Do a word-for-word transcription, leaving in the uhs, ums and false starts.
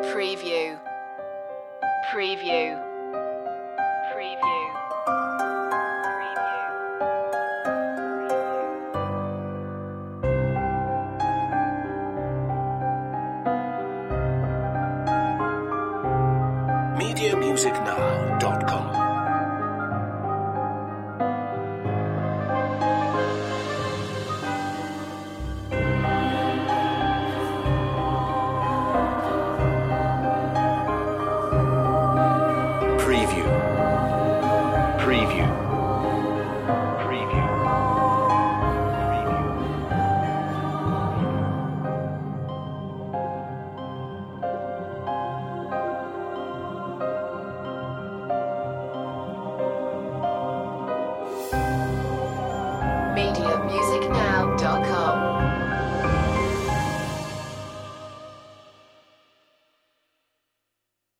Preview. Preview. Preview. media music now dot com. Preview. Preview. Preview. Media Music Now.